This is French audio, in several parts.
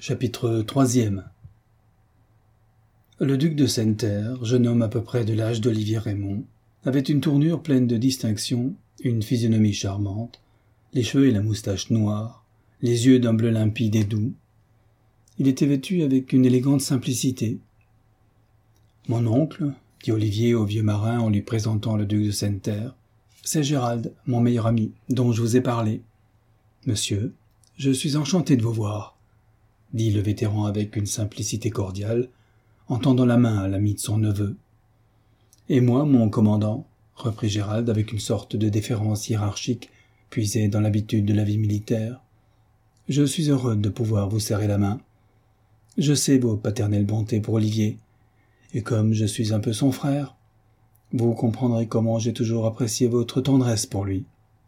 Chapitre 3e. Le duc de Senneterre, jeune homme à peu près de l'âge d'Olivier Raymond, avait une tournure pleine de distinction, une physionomie charmante, les cheveux et la moustache noirs, les yeux d'un bleu limpide et doux. Il était vêtu avec une élégante simplicité. « Mon oncle, dit Olivier au vieux marin en lui présentant le duc de Senneterre, c'est Gérald, mon meilleur ami, dont je vous ai parlé. Monsieur, je suis enchanté de vous voir, dit le vétéran avec une simplicité cordiale, en tendant la main à l'ami de son neveu. Et moi, mon commandant, reprit Gérald avec une sorte de déférence hiérarchique puisée dans l'habitude de la vie militaire, je suis heureux de pouvoir vous serrer la main. Je sais vos paternelles bontés pour Olivier, et comme je suis un peu son frère, vous comprendrez comment j'ai toujours apprécié votre tendresse pour lui.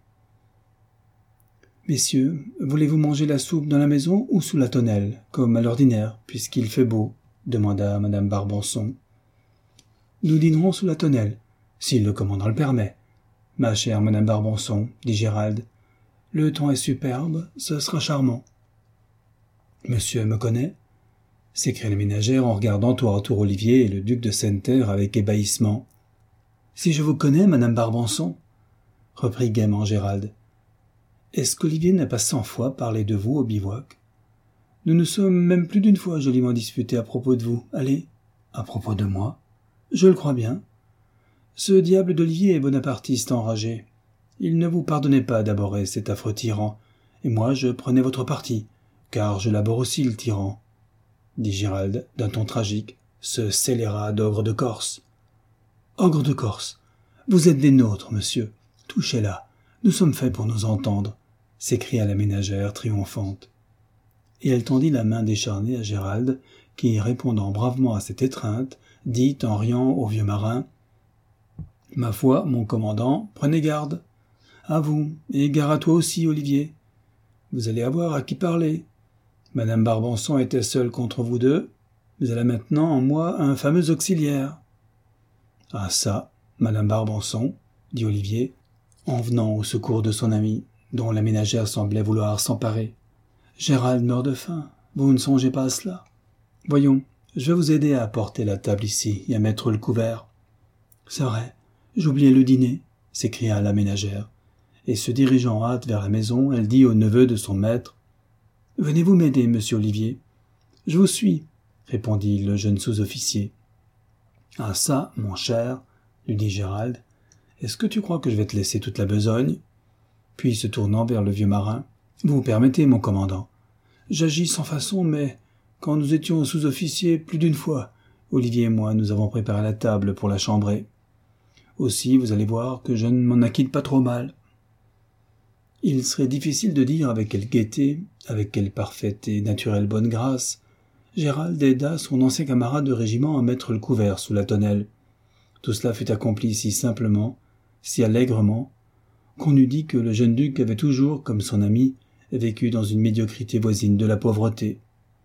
Messieurs, voulez-vous manger la soupe dans la maison ou sous la tonnelle, comme à l'ordinaire, puisqu'il fait beau, demanda madame Barbançon. Nous dînerons sous la tonnelle, si le commandant le permet. Ma chère madame Barbançon, dit Gérald, le temps est superbe, ce sera charmant. Monsieur me connaît, s'écria la ménagère en regardant tour à tour Olivier et le duc de Senneterre avec ébahissement. Si je vous connais, madame Barbançon, reprit gaiement Gérald. Est-ce qu'Olivier n'a pas 100 fois parlé de vous au bivouac? Nous nous sommes même plus d'une fois joliment disputés à propos de vous. Allez, à propos de moi? Je le crois bien. Ce diable d'Olivier est bonapartiste enragé. Il ne vous pardonnait pas d'aborer cet affreux tyran, et moi je prenais votre parti, car je l'abhorre aussi le tyran, dit Gérald d'un ton tragique, ce scélérat d'ogre de Corse. Ogre de Corse, vous êtes des nôtres, monsieur. Touchez-la, nous sommes faits pour nous entendre, s'écria la ménagère triomphante. Et elle tendit la main décharnée à Gérald, qui, répondant bravement à cette étreinte, dit en riant au vieux marin « Ma foi, mon commandant, prenez garde. À vous, et gare à toi aussi, Olivier. Vous allez avoir à qui parler. Madame Barbançon était seule contre vous deux, mais elle a maintenant en moi un fameux auxiliaire. »« Ah ça, madame Barbançon, dit Olivier, en venant au secours de son ami, dont la ménagère semblait vouloir s'emparer. Gérald meurt de faim, vous ne songez pas à cela? Voyons, je vais vous aider à porter la table ici et à mettre le couvert. C'est vrai, j'oubliais le dîner, s'écria la ménagère, et se dirigeant en hâte vers la maison, elle dit au neveu de son maître. Venez-vous m'aider, monsieur Olivier? Je vous suis, répondit le jeune sous-officier. Ah ça, mon cher, lui dit Gérald, est-ce que tu crois que je vais te laisser toute la besogne? Puis se tournant vers le vieux marin, vous permettez, mon commandant. J'agis sans façon, mais quand nous étions sous-officiers plus d'une fois, Olivier et moi, nous avons préparé la table pour la chambrer. Aussi, vous allez voir que je ne m'en acquitte pas trop mal. Il serait difficile de dire avec quelle gaieté, avec quelle parfaite et naturelle bonne grâce, Gérald aida son ancien camarade de régiment à mettre le couvert sous la tonnelle. Tout cela fut accompli si simplement, si allègrement, qu'on eût dit que le jeune duc avait toujours, comme son ami, vécu dans une médiocrité voisine de la pauvreté.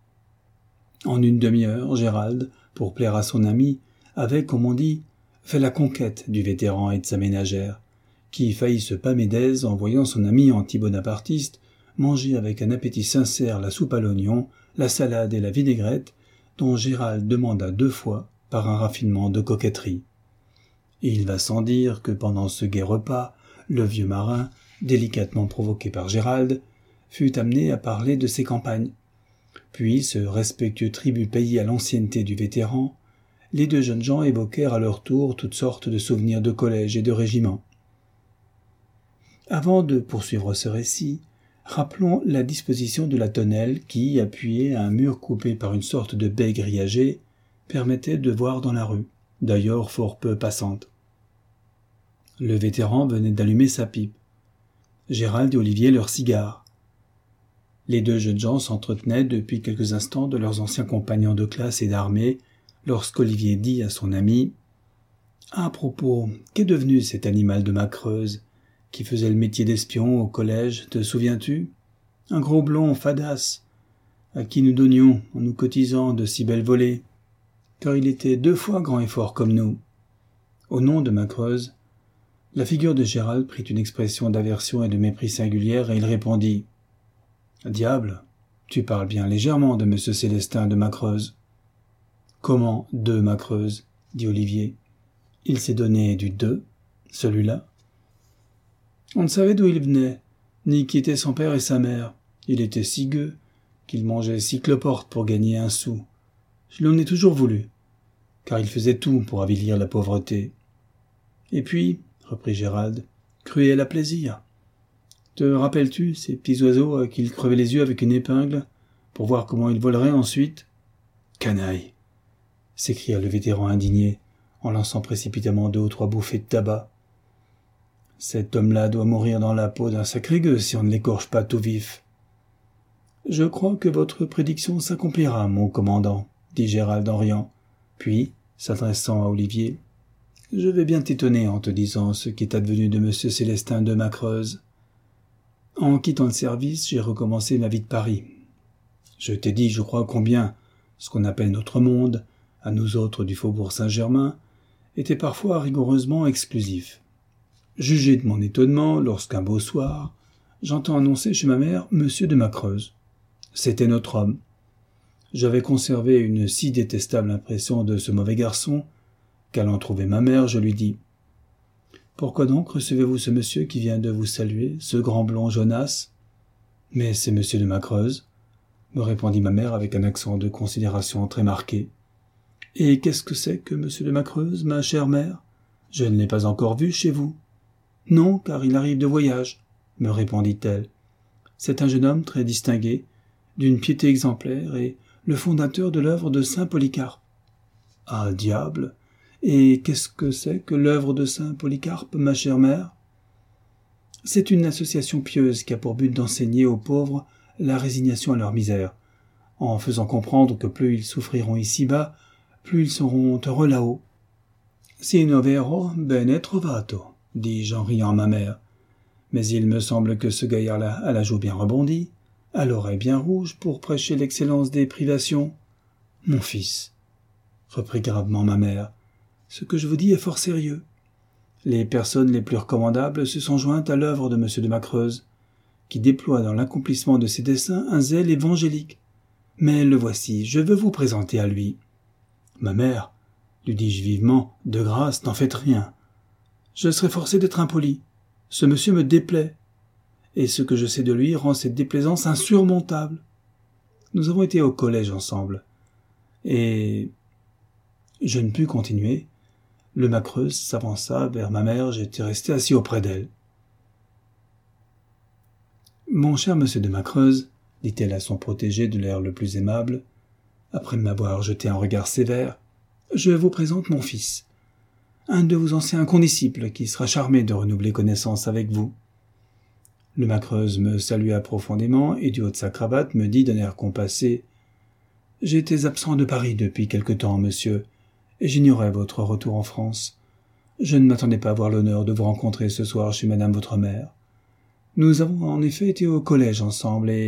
En une demi-heure, Gérald, pour plaire à son ami, avait, comme on dit, fait la conquête du vétéran et de sa ménagère, qui faillit se pâmer d'aise en voyant son ami anti-bonapartiste manger avec un appétit sincère la soupe à l'oignon, la salade et la vinaigrette, dont Gérald demanda 2 fois par un raffinement de coquetterie. Et il va sans dire que pendant ce gai repas, le vieux marin, délicatement provoqué par Gérald, fut amené à parler de ses campagnes. Puis, ce respectueux tribut payé à l'ancienneté du vétéran, les 2 jeunes gens évoquèrent à leur tour toutes sortes de souvenirs de collège et de régiment. Avant de poursuivre ce récit, rappelons la disposition de la tonnelle qui, appuyée à un mur coupé par une sorte de baie grillagée, permettait de voir dans la rue, d'ailleurs fort peu passante. Le vétéran venait d'allumer sa pipe. Gérald et Olivier leur cigare. Les 2 jeunes gens s'entretenaient depuis quelques instants de leurs anciens compagnons de classe et d'armée, lorsqu'Olivier dit à son ami « À propos, qu'est devenu cet animal de ma Creuse, qui faisait le métier d'espion au collège, te souviens-tu? Un gros blond fadasse, à qui nous donnions, en nous cotisant, de si belles volées, car il était 2 fois grand et fort comme nous. » Au nom de ma Creuse, la figure de Gérald prit une expression d'aversion et de mépris singulière, et il répondit « Diable, Tu parles bien légèrement de M. Célestin de Macreuse. Comment de Macreuse? Dit Olivier. Il s'est donné du deux, celui-là. On ne savait d'où il venait, ni qui étaient son père et sa mère. Il était si gueux qu'il mangeait 6 cloportes pour gagner 1 sou. Je lui en ai toujours voulu, car il faisait tout pour avilir la pauvreté. Et puis, reprit Gérald, cruel à plaisir. Te rappelles-tu ces petits oiseaux à qui il crevait les yeux avec une épingle, pour voir comment ils voleraient ensuite? Canaille! S'écria le vétéran indigné, en lançant précipitamment 2 ou 3 bouffées de tabac. Cet homme-là doit mourir dans la peau d'un sacré gueux si on ne l'écorche pas tout vif. Je crois que votre prédiction s'accomplira, mon commandant, dit Gérald en riant. Puis, s'adressant à Olivier, je vais bien t'étonner en te disant ce qui est advenu de M. Célestin de Macreuse. En quittant le service, j'ai recommencé ma vie de Paris. Je t'ai dit, je crois, combien ce qu'on appelle notre monde, à nous autres du faubourg Saint-Germain, était parfois rigoureusement exclusif. Jugez de mon étonnement lorsqu'un beau soir, j'entends annoncer chez ma mère M. de Macreuse. C'était notre homme. J'avais conservé une si détestable impression de ce mauvais garçon qu'allant trouver ma mère, je lui dis « Pourquoi donc recevez-vous ce monsieur qui vient de vous saluer, ce grand blond Jonas ?»« Mais c'est M. de Macreuse, » me répondit ma mère avec un accent de considération très marqué. « Et qu'est-ce que c'est que M. de Macreuse, ma chère mère? Je ne l'ai pas encore vu chez vous. »« Non, car il arrive de voyage, » me répondit-elle. « C'est un jeune homme très distingué, d'une piété exemplaire et le fondateur de l'œuvre de saint Polycarpe. »« Ah, diable! Et qu'est-ce que c'est que l'œuvre de saint Polycarpe, ma chère mère? » « C'est une association pieuse qui a pour but d'enseigner aux pauvres la résignation à leur misère, en faisant comprendre que plus ils souffriront ici-bas, plus ils seront heureux là-haut. « Si no vero, bene trovato, » dis-je en riant à ma mère. Mais il me semble que ce gaillard-là a la joue bien rebondie, à l'oreille bien rouge pour prêcher l'excellence des privations. « Mon fils, » reprit gravement ma mère, « ce que je vous dis est fort sérieux. Les personnes les plus recommandables se sont jointes à l'œuvre de M. de Macreuse, qui déploie dans l'accomplissement de ses desseins un zèle évangélique. Mais le voici, je veux vous présenter à lui. »« Ma mère, » lui dis-je vivement, « de grâce, n'en faites rien. Je serais forcé d'être impoli. Ce monsieur me déplaît, et ce que je sais de lui rend cette déplaisance insurmontable. Nous avons été au collège ensemble, et... » Je ne pus continuer. Le Macreuse s'avança vers ma mère, j'étais resté assis auprès d'elle. « Mon cher monsieur de Macreuse, dit-elle à son protégé de l'air le plus aimable, après m'avoir jeté un regard sévère, je vous présente mon fils, un de vos anciens condisciples qui sera charmé de renouveler connaissance avec vous. » Le Macreuse me salua profondément et du haut de sa cravate me dit d'un air compassé « J'étais absent de Paris depuis quelque temps, monsieur, et j'ignorais votre retour en France. Je ne m'attendais pas à avoir l'honneur de vous rencontrer ce soir chez madame votre mère. Nous avons en effet été au collège ensemble et... »«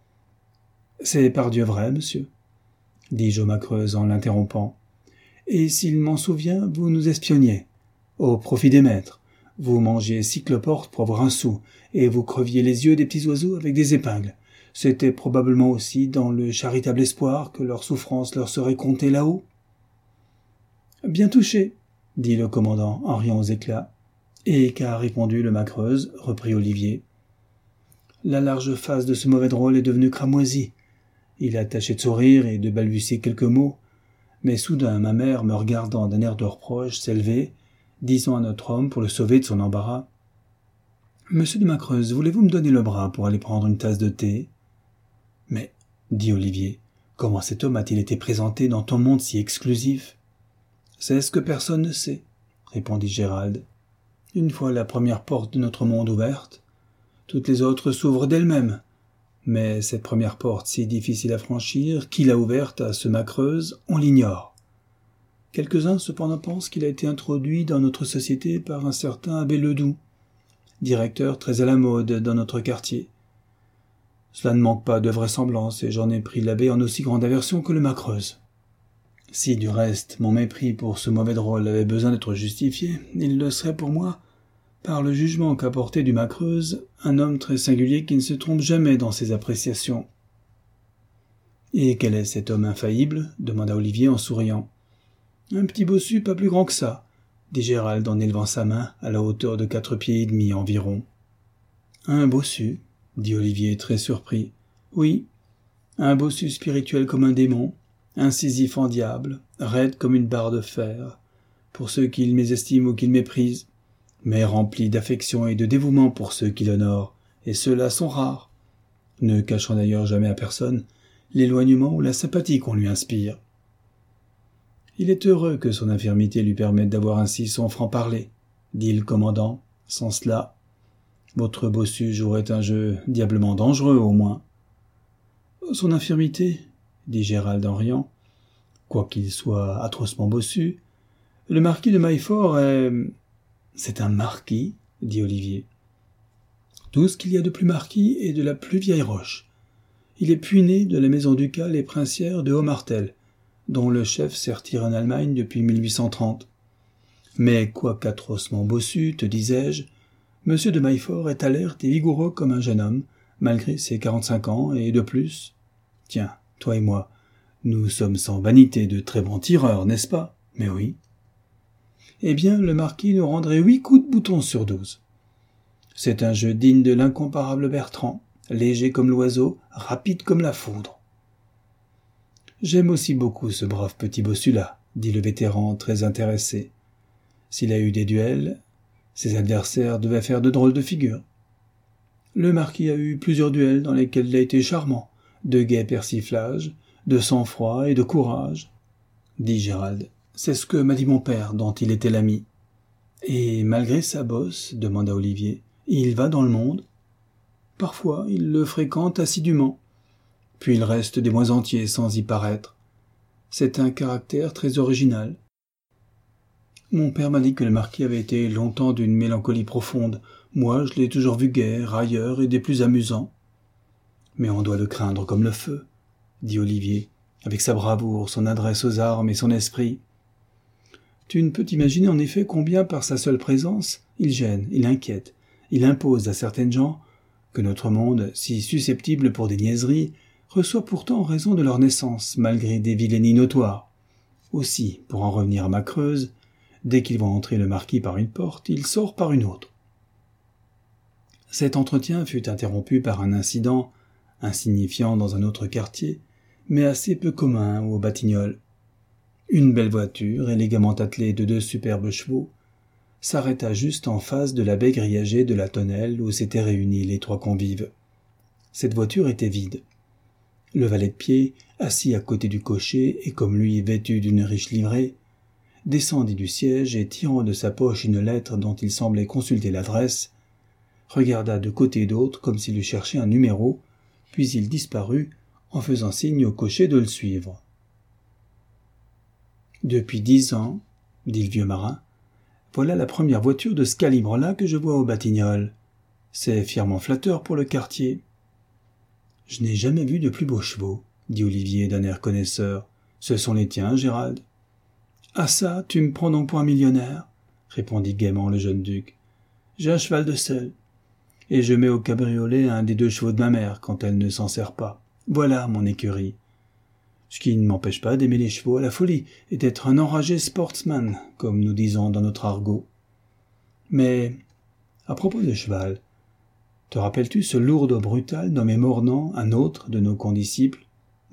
C'est pardieu vrai, monsieur, » dis-je au Macreuse en l'interrompant. « Et s'il m'en souvient, vous nous espionniez. Au profit des maîtres, vous mangiez 6 cloportes pour avoir 1 sou, et vous creviez les yeux des petits oiseaux avec des épingles. C'était probablement aussi dans le charitable espoir que leur souffrance leur serait comptée là-haut. » « Bien touché, » dit le commandant en riant aux éclats. « Et qu'a répondu le Macreuse, reprit Olivier. La large face de ce mauvais drôle est devenue cramoisie. Il a tâché de sourire et de balbutier quelques mots, mais soudain ma mère, me regardant d'un air de reproche, s'élevait, disant à notre homme pour le sauver de son embarras. « Monsieur de Macreuse, voulez-vous me donner le bras pour aller prendre une tasse de thé ?»« Mais, dit Olivier, comment cet homme a-t-il été présenté dans ton monde si exclusif ?»« C'est ce que personne ne sait, » répondit Gérald. « Une fois la première porte de notre monde ouverte, toutes les autres s'ouvrent d'elles-mêmes. Mais cette première porte si difficile à franchir, qui l'a ouverte à ce Macreuse, on l'ignore. Quelques-uns cependant pensent qu'il a été introduit dans notre société par un certain abbé Ledoux, directeur très à la mode dans notre quartier. Cela ne manque pas de vraisemblance, et j'en ai pris l'abbé en aussi grande aversion que le Macreuse. Si, du reste, mon mépris pour ce mauvais drôle avait besoin d'être justifié, il le serait pour moi par le jugement qu'a porté du Macreuse un homme très singulier qui ne se trompe jamais dans ses appréciations. Et quel est cet homme infaillible ? Demanda Olivier en souriant. Un petit bossu pas plus grand que ça, dit Gérald en élevant sa main à la hauteur de 4 pieds et demi environ. Un bossu, dit Olivier très surpris. Oui, un bossu spirituel comme un démon, incisif en diable, raide comme une barre de fer, pour ceux qu'il mésestime ou qu'il méprise, mais rempli d'affection et de dévouement pour ceux qui l'honorent, et ceux-là sont rares, ne cachant d'ailleurs jamais à personne l'éloignement ou la sympathie qu'on lui inspire. Il est heureux que son infirmité lui permette d'avoir ainsi son franc-parler, dit le commandant. Sans cela, votre bossu jouerait un jeu diablement dangereux, au moins. Son infirmité, dit Gérald en riant, quoiqu'il soit atrocement bossu, le marquis de Maillefort est... C'est un marquis, dit Olivier. Tout ce qu'il y a de plus marquis et de la plus vieille roche. Il est puiné de la maison ducale et princière de Haut-Martel, dont le chef s'est retiré en Allemagne depuis 1830. Mais quoiqu'atrocement bossu, te disais-je, M. de Maillefort est alerte et vigoureux comme un jeune homme, malgré ses 45 ans et de plus. Tiens, toi et moi, nous sommes sans vanité de très bons tireurs, n'est-ce pas ? Mais oui. Eh bien, le marquis nous rendrait 8 coups de bouton sur 12. C'est un jeu digne de l'incomparable Bertrand, léger comme l'oiseau, rapide comme la foudre. J'aime aussi beaucoup ce brave petit bossu-là, dit le vétéran très intéressé. S'il a eu des duels, ses adversaires devaient faire de drôles de figures. Le marquis a eu plusieurs duels dans lesquels il a été charmant, de gais persiflages, de sang-froid et de courage, dit Gérald. C'est ce que m'a dit mon père, dont il était l'ami. Et malgré sa bosse, demanda Olivier, il va dans le monde. Parfois, il le fréquente assidûment. Puis il reste des mois entiers sans y paraître. C'est un caractère très original. Mon père m'a dit que le marquis avait été longtemps d'une mélancolie profonde. Moi, je l'ai toujours vu gai, railleur et des plus amusants. Mais on doit le craindre comme le feu, dit Olivier, avec sa bravoure, son adresse aux armes et son esprit. Tu ne peux t'imaginer en effet combien, par sa seule présence, il gêne, il inquiète, il impose à certaines gens que notre monde, si susceptible pour des niaiseries, reçoit pourtant en raison de leur naissance, malgré des vilainies notoires. Aussi, pour en revenir à ma Creuse, dès qu'il voit entrer le marquis par une porte, il sort par une autre. Cet entretien fut interrompu par un incident, insignifiant dans un autre quartier, mais assez peu commun aux Batignolles. Une belle voiture, élégamment attelée de 2 superbes chevaux, s'arrêta juste en face de la baie grillagée de la tonnelle où s'étaient réunis les 3 convives. Cette voiture était vide. Le valet de pied, assis à côté du cocher et comme lui vêtu d'une riche livrée, descendit du siège et tirant de sa poche une lettre dont il semblait consulter l'adresse, regarda de côté et d'autre comme s'il eût cherché un numéro, puis il disparut en faisant signe au cocher de le suivre. « Depuis 10 ans, dit le vieux marin, voilà la première voiture de ce calibre-là que je vois aux Batignolles. C'est fièrement flatteur pour le quartier. »« Je n'ai jamais vu de plus beaux chevaux, » dit Olivier d'un air connaisseur. « Ce sont les tiens, Gérald. »« Ah ça, tu me prends donc pour un millionnaire ?» répondit gaiement le jeune duc. « J'ai un cheval de selle, et je mets au cabriolet un des 2 chevaux de ma mère quand elle ne s'en sert pas. Voilà mon écurie. Ce qui ne m'empêche pas d'aimer les chevaux à la folie et d'être un enragé sportsman, comme nous disons dans notre argot. Mais, à propos de cheval, te rappelles-tu ce lourd brutal nommé Mornan, un autre de nos condisciples ? Mornan ?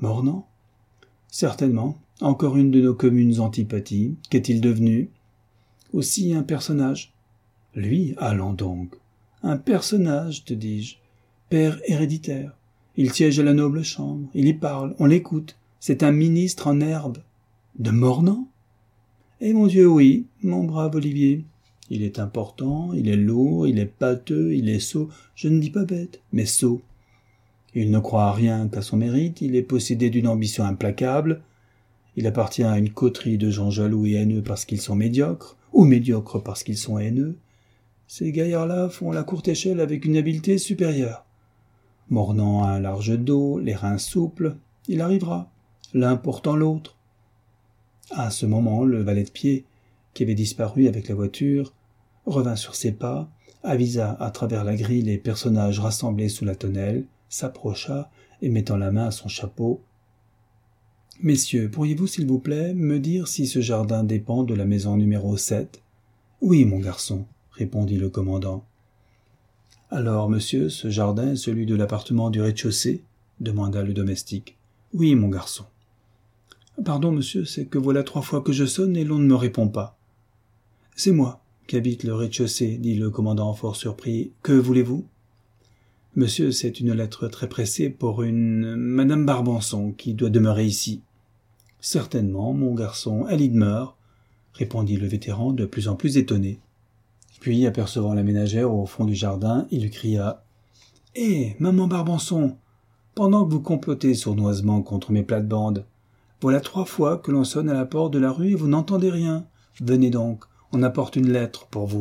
Certainement, encore une de nos communes antipathies. Qu'est-il devenu ? Aussi un personnage. Lui, allons donc. Un personnage, te dis-je. Père héréditaire. Il siège à la noble chambre, il y parle, on l'écoute. C'est un ministre en herbe. De Mornan ? Eh mon Dieu, oui, mon brave Olivier. Il est important, il est lourd, il est pâteux, il est sot. Je ne dis pas bête, mais sot. Il ne croit à rien qu'à son mérite, il est possédé d'une ambition implacable. Il appartient à une coterie de gens jaloux et haineux parce qu'ils sont médiocres, ou médiocres parce qu'ils sont haineux. Ces gaillards-là font la courte échelle avec une habileté supérieure. Mornan a un large dos, les reins souples, il arrivera, l'un portant l'autre. À ce moment, le valet de pied, qui avait disparu avec la voiture, revint sur ses pas, avisa à travers la grille les personnages rassemblés sous la tonnelle, s'approcha et mettant la main à son chapeau, « Messieurs, pourriez-vous, s'il vous plaît, me dire si ce jardin dépend de la maison numéro 7 ?»« Oui, mon garçon, » répondit le commandant. « Alors, monsieur, ce jardin est celui de l'appartement du rez-de-chaussée ?» demanda le domestique. « Oui, mon garçon. »« Pardon, monsieur, c'est que voilà 3 fois que je sonne et l'on ne me répond pas. »« C'est moi qui habite le rez-de-chaussée, » dit le commandant fort surpris. « Que voulez-vous ?»« Monsieur, c'est une lettre très pressée pour une Madame Barbançon qui doit demeurer ici. »« Certainement, mon garçon, elle y demeure, » répondit le vétéran de plus en plus étonné. Puis, apercevant la ménagère au fond du jardin, il lui cria « Hé, maman Barbançon, pendant que vous complotez sournoisement contre mes plates-bandes, voilà 3 fois que l'on sonne à la porte de la rue et vous n'entendez rien. Venez donc, on apporte une lettre pour vous. »